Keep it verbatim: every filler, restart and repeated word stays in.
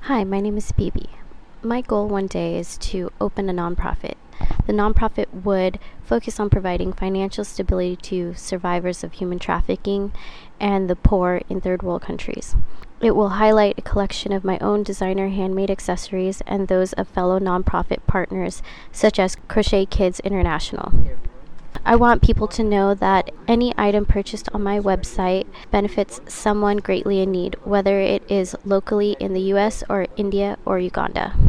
Hi, my name is Bibi. My goal one day is to open a nonprofit. The nonprofit would focus on providing financial stability to survivors of human trafficking and the poor in third world countries. It will highlight a collection of my own designer handmade accessories and those of fellow nonprofit partners such as Crochet Kids International. I want people to know that any item purchased on my website benefits someone greatly in need, whether it is locally in the U S or India or Uganda.